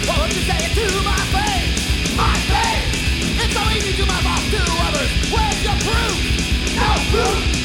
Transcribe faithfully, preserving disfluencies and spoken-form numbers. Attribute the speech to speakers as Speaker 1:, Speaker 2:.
Speaker 1: Why won't you say it to my face? My face! It's so easy to mouth off to others. Where's your proof? No proof!